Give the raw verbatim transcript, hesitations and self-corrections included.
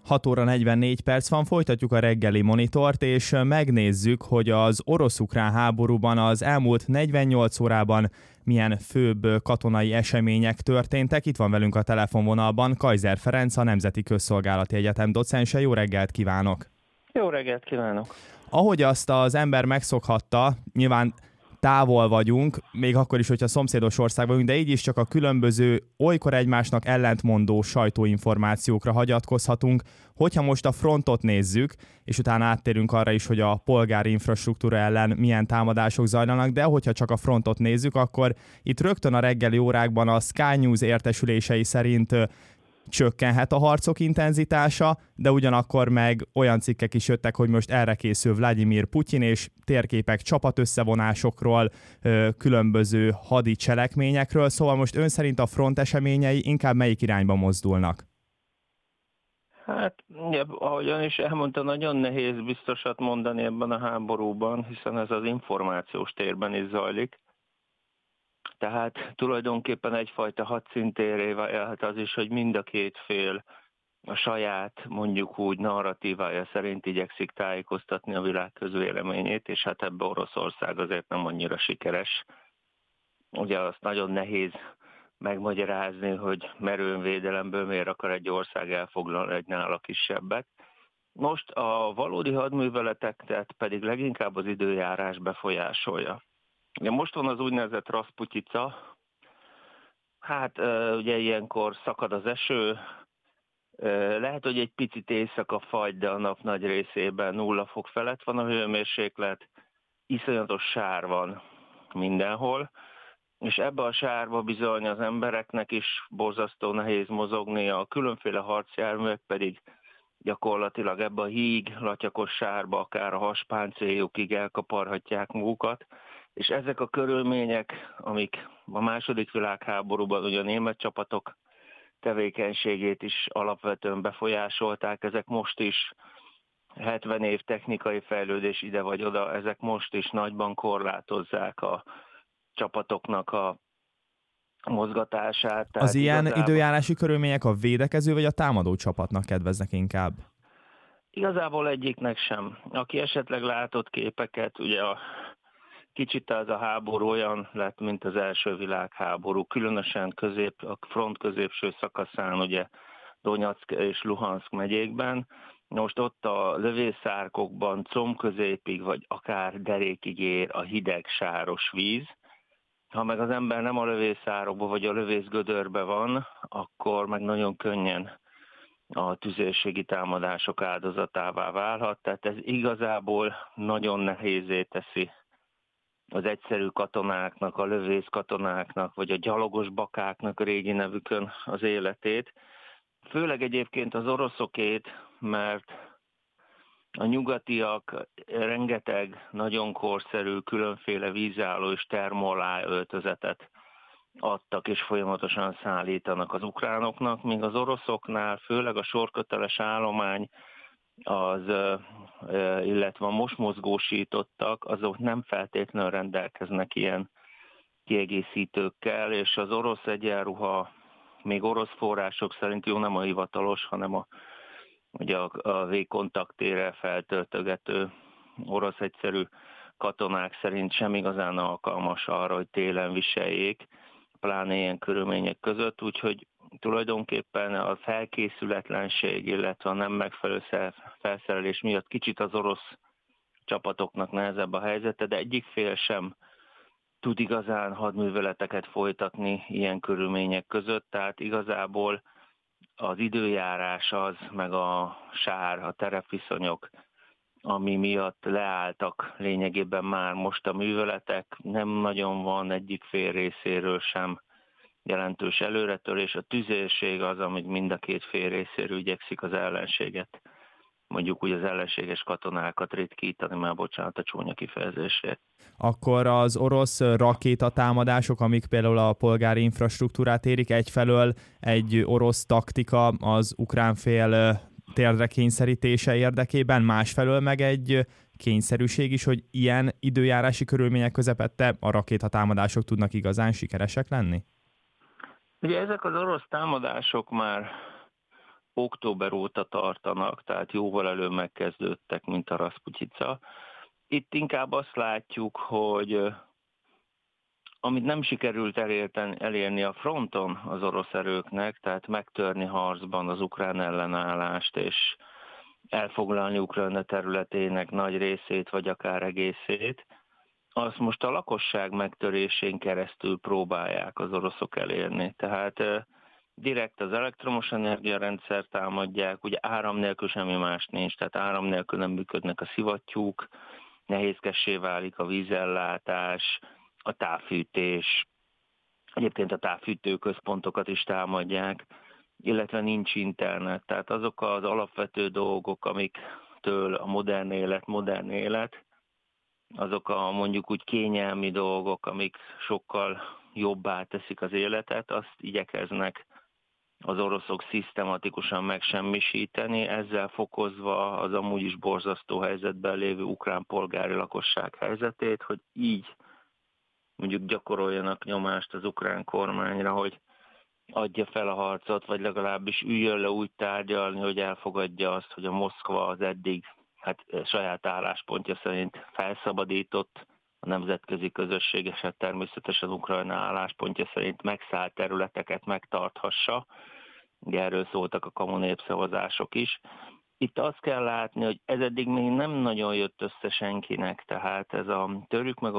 hat óra negyvennégy perc van, folytatjuk a reggeli monitort, és megnézzük, hogy az orosz-ukrán háborúban az elmúlt negyvennyolc órában milyen főbb katonai események történtek. Itt van velünk a telefonvonalban Kaiser Ferenc, a Nemzeti Közszolgálati Egyetem docense. Jó reggelt kívánok! Jó reggelt kívánok! Ahogy azt az ember megszokhatta, nyilván távol vagyunk, még akkor is, hogyha szomszédos országban vagyunk, de így is csak a különböző, olykor egymásnak ellentmondó sajtóinformációkra hagyatkozhatunk. Hogyha most a frontot nézzük, és utána áttérünk arra is, hogy a polgári infrastruktúra ellen milyen támadások zajlanak, de hogyha csak a frontot nézzük, akkor itt rögtön a reggeli órákban a Sky News értesülései szerint csökkenhet a harcok intenzitása, de ugyanakkor meg olyan cikkek is jöttek, hogy most erre készül Vladimir Putyin, és térképek csapatösszevonásokról, különböző hadi cselekményekről, szóval most ön szerint a front eseményei inkább melyik irányba mozdulnak? Hát, ahogyan is elmondta, nagyon nehéz biztosat mondani ebben a háborúban, hiszen ez az információs térben is zajlik. Tehát tulajdonképpen egyfajta hadszintérré válhat az is, hogy mind a két fél a saját, mondjuk úgy, narratívája szerint igyekszik tájékoztatni a világ közvéleményét, és hát ebben Oroszország azért nem annyira sikeres. Ugye azt nagyon nehéz megmagyarázni, hogy merőnvédelemből miért akar egy ország elfoglalni egy nála kisebbet. Most a valódi hadműveleteket pedig leginkább az időjárás befolyásolja. Ugye most van az úgynevezett Rasputica, hát ugye ilyenkor szakad az eső, lehet, hogy egy picit éjszaka fagy, de a nap nagy részében nulla fok felett van a hőmérséklet, iszonyatos sár van mindenhol, és ebbe a sárba bizony az embereknek is borzasztó nehéz mozogni, a különféle harcjárművek pedig gyakorlatilag ebbe a híg, latyakos sárba akár a haspáncéljukig elkaparhatják magukat, és ezek a körülmények, amik a második világháborúban ugye a német csapatok tevékenységét is alapvetően befolyásolták, ezek most is hetven év technikai fejlődés ide vagy oda, ezek most is nagyban korlátozzák a csapatoknak a mozgatását. Az ilyen igazából időjárási körülmények a védekező vagy a támadó csapatnak kedveznek inkább? Igazából egyiknek sem. Aki esetleg látott képeket, ugye a kicsit ez a háború olyan lett, mint az első világháború, különösen közép, a front középső szakaszán, ugye Donyeck és Luhanszk megyékben. Most ott a lövészárkokban combközépig, vagy akár derékig ér a hideg, sáros víz. Ha meg az ember nem a lövészárokban, vagy a lövészgödörbe van, akkor meg nagyon könnyen a tüzérségi támadások áldozatává válhat. Tehát ez igazából nagyon nehézé teszi az egyszerű katonáknak, a lövész katonáknak, vagy a gyalogos bakáknak a régi nevükön az életét. Főleg egyébként az oroszokét, mert a nyugatiak rengeteg nagyon korszerű, különféle vízálló és termolá öltözetet adtak és folyamatosan szállítanak az ukránoknak, míg az oroszoknál, főleg a sorköteles állomány, az, illetve a most mozgósítottak, azok nem feltétlenül rendelkeznek ilyen kiegészítőkkel, és az orosz egyenruha, még orosz források szerint jó, nem a hivatalos, hanem a, ugye a, a végkontaktére feltöltögető orosz egyszerű katonák szerint sem igazán alkalmas arra, hogy télen viseljék, pláne ilyen körülmények között, úgyhogy tulajdonképpen a felkészületlenség, illetve a nem megfelelő felszerelés miatt kicsit az orosz csapatoknak nehezebb a helyzete, de egyik fél sem tud igazán hadműveleteket folytatni ilyen körülmények között, tehát igazából az időjárás az, meg a sár, a terepviszonyok, ami miatt leálltak lényegében már most a műveletek, nem nagyon van egyik fél részéről sem jelentős előretörés. A tüzérség az, amit mind a két fél részéről igyekszik az ellenséget, mondjuk úgy az ellenséges katonákat ritkítani, már bocsánat a csúnya kifejezésért. Akkor az orosz rakétatámadások, amik például a polgári infrastruktúrát érik, egyfelől egy orosz taktika az ukrán fél térdre kényszerítése érdekében, másfelől meg egy kényszerűség is, hogy ilyen időjárási körülmények közepette a rakétatámadások tudnak igazán sikeresek lenni? Ugye ezek az orosz támadások már október óta tartanak, tehát jóval előbb megkezdődtek, mint a Rasputica. Itt inkább azt látjuk, hogy amit nem sikerült elérten, elérni a fronton az orosz erőknek, tehát megtörni harcban az ukrán ellenállást, és elfoglalni Ukrajna területének nagy részét, vagy akár egészét, azt most a lakosság megtörésén keresztül próbálják az oroszok elérni. Tehát direkt az elektromos energiarendszer támadják, ugye áram nélkül semmi más nincs, tehát áram nélkül nem működnek a szivattyúk, nehézkessé válik a vízellátás, a távfűtés, egyébként a távfűtőközpontokat is támadják, illetve nincs internet. Tehát azok az alapvető dolgok, amiktől a modern élet, modern élet, azok a mondjuk úgy kényelmi dolgok, amik sokkal jobbá teszik az életet, azt igyekeznek az oroszok szisztematikusan megsemmisíteni, ezzel fokozva az amúgy is borzasztó helyzetben lévő ukrán polgári lakosság helyzetét, hogy így mondjuk gyakoroljanak nyomást az ukrán kormányra, hogy adja fel a harcot, vagy legalábbis üljön le úgy tárgyalni, hogy elfogadja azt, hogy a Moszkva az eddig hát saját álláspontja szerint felszabadított, a nemzetközi közösség, és hát természetesen Ukrajna álláspontja szerint megszállt területeket megtarthassa. Ugye erről szóltak a kamu népszavazások is. Itt azt kell látni, hogy ez eddig még nem nagyon jött össze senkinek, tehát ez a törjük meg